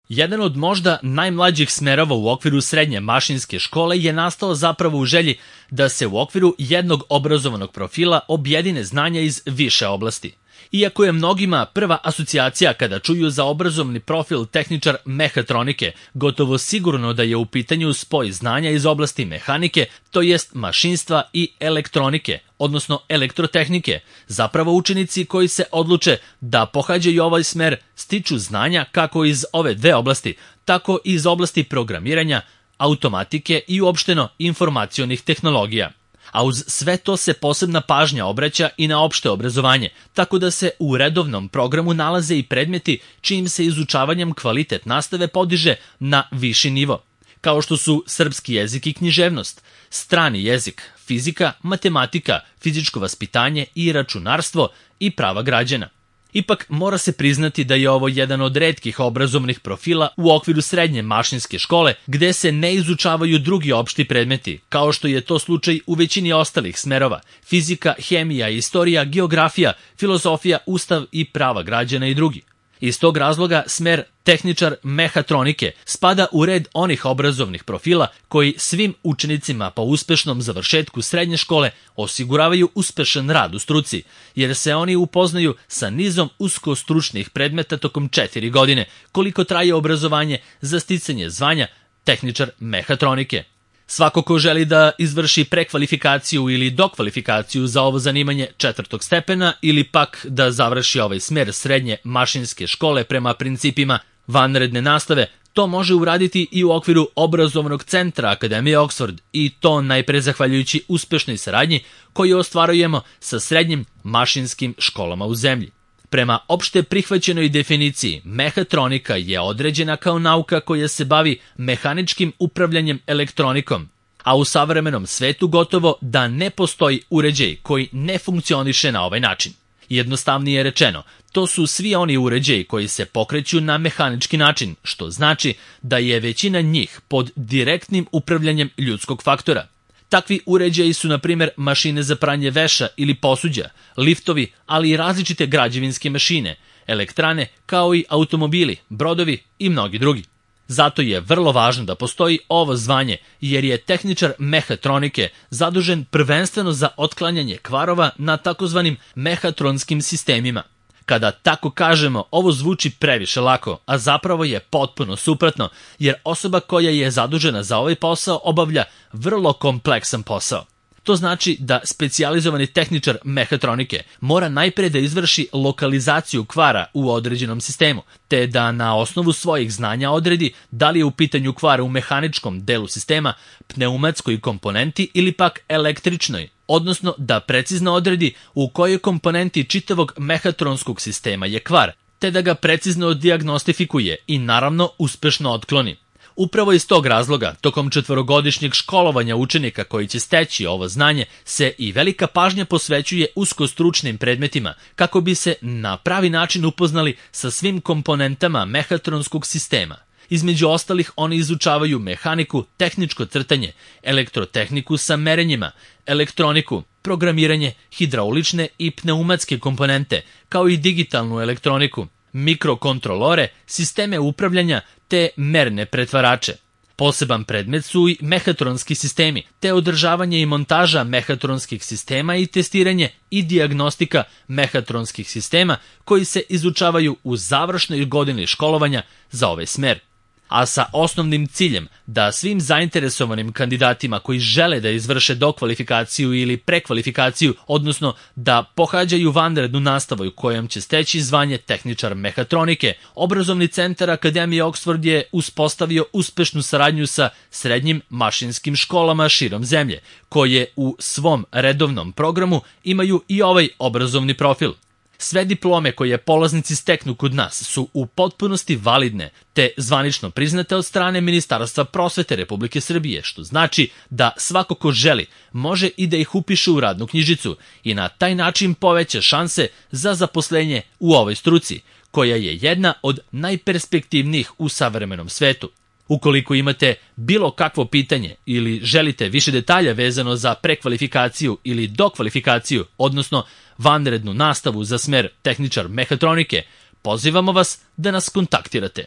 Jedan od možda najmlađih smerova u okviru srednje mašinske škole je nastao zapravo u želji da se u okviru jednog obrazovanog profila objedine znanja iz više oblasti. Iako je mnogima prva asocijacija kada čuju za obrazovni profil tehničar mehatronike, gotovo sigurno da je u pitanju spoj znanja iz oblasti mehanike, to jest mašinstva i elektronike, odnosno elektrotehnike. Zapravo učenici koji se odluče da pohađaju ovaj smer stiču znanja kako iz ove dve oblasti, tako i iz oblasti programiranja, automatike i uopšteno informacionih tehnologija. A uz sve to se posebna pažnja obraća i na opšte obrazovanje, tako da se u redovnom programu nalaze i predmeti čijim se izučavanjem kvalitet nastave podiže na viši nivo, kao što su srpski jezik i književnost, strani jezik, fizika, matematika, fizičko vaspitanje i računarstvo i prava građana. Ipak mora se priznati da je ovo jedan od retkih obrazovnih profila u okviru srednje mašinske škole gde se ne izučavaju drugi opšti predmeti, kao što je to slučaj u većini ostalih smerova: fizika, hemija, istorija, geografija, filozofija, ustav i prava građana i drugi. Iz tog razloga smer tehničar mehatronike spada u red onih obrazovnih profila koji svim učenicima po uspešnom završetku srednje škole osiguravaju uspešan rad u struci, jer se oni upoznaju sa nizom uskostručnih predmeta tokom 4 godine, koliko traje obrazovanje za sticanje zvanja tehničar mehatronike. Svako ko želi da izvrši prekvalifikaciju ili dokvalifikaciju za ovo zanimanje 4. stepena ili pak da završi ovaj smer srednje mašinske škole prema principima vanredne nastave, to može uraditi i u okviru obrazovnog centra Akademije Oxford, i to najpre zahvaljujući uspešnoj saradnji koju ostvarujemo sa srednjim mašinskim školama u zemlji. Prema opšte prihvaćenoj definiciji, mehatronika je određena kao nauka koja se bavi mehaničkim upravljanjem elektronikom, a u savremenom svetu gotovo da ne postoji uređaj koji ne funkcioniše na ovaj način. Jednostavnije rečeno, to su svi oni uređaji koji se pokreću na mehanički način, što znači da je većina njih pod direktnim upravljanjem ljudskog faktora. Takvi uređaji su, na primjer, mašine za pranje veša ili posuđa, liftovi, ali i različite građevinske mašine, elektrane, kao i automobili, brodovi i mnogi drugi. Zato je vrlo važno da postoji ovo zvanje, jer je tehničar mehatronike zadužen prvenstveno za otklanjanje kvarova na takozvanim mehatronskim sistemima. Kada tako kažemo, ovo zvuči previše lako, a zapravo je potpuno suprotno, jer osoba koja je zadužena za ovaj posao obavlja vrlo kompleksan posao. To znači da specijalizovani tehničar mehatronike mora najpre da izvrši lokalizaciju kvara u određenom sistemu, te da na osnovu svojih znanja odredi da li je u pitanju kvar u mehaničkom delu sistema, pneumatskoj komponenti ili pak električnoj, odnosno da precizno odredi u kojoj komponenti čitavog mehatronskog sistema je kvar, te da ga precizno dijagnostifikuje i naravno uspešno otkloni. Upravo iz tog razloga, tokom 4-godišnjeg školovanja učenika koji će steći ovo znanje, se i velika pažnja posvećuje uskostručnim predmetima, kako bi se na pravi način upoznali sa svim komponentama mehatronskog sistema. Između ostalih, oni izučavaju mehaniku, tehničko crtanje, elektrotehniku sa merenjima, elektroniku, programiranje, hidraulične i pneumatske komponente, kao i digitalnu elektroniku, mikrokontrolore, sisteme upravljanja te merne pretvarače. Poseban predmet su i mehatronski sistemi, te održavanje i montaža mehatronskih sistema i testiranje i dijagnostika mehatronskih sistema koji se izučavaju u završnoj godini školovanja za ovaj smer. A sa osnovnim ciljem da svim zainteresovanim kandidatima koji žele da izvrše dokvalifikaciju ili prekvalifikaciju, odnosno da pohađaju vanrednu nastavu kojom će steći zvanje tehničar mehatronike, obrazovni centar Akademije Oxford je uspostavio uspešnu saradnju sa srednjim mašinskim školama širom zemlje, koje u svom redovnom programu imaju i ovaj obrazovni profil. Sve diplome koje polaznici steknu kod nas su u potpunosti validne, te zvanično priznate od strane Ministarstva prosvete Republike Srbije, što znači da svako ko želi može i da ih upiše u radnu knjižicu i na taj način poveća šanse za zaposlenje u ovoj struci, koja je jedna od najperspektivnijih u savremenom svetu. Ukoliko imate bilo kakvo pitanje ili želite više detalja vezano za prekvalifikaciju ili dokvalifikaciju, odnosno vanrednu nastavu za smer tehničar mehatronike, pozivamo vas da nas kontaktirate.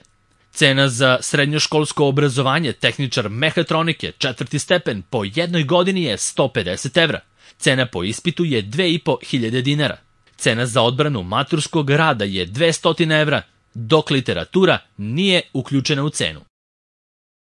Cena za srednjoškolsko obrazovanje tehničar mehatronike 4. stepen po jednoj godini je 150 evra. Cena po ispitu je 2500 dinara. Cena za odbranu maturskog rada je 200 evra, dok literatura nije uključena u cenu.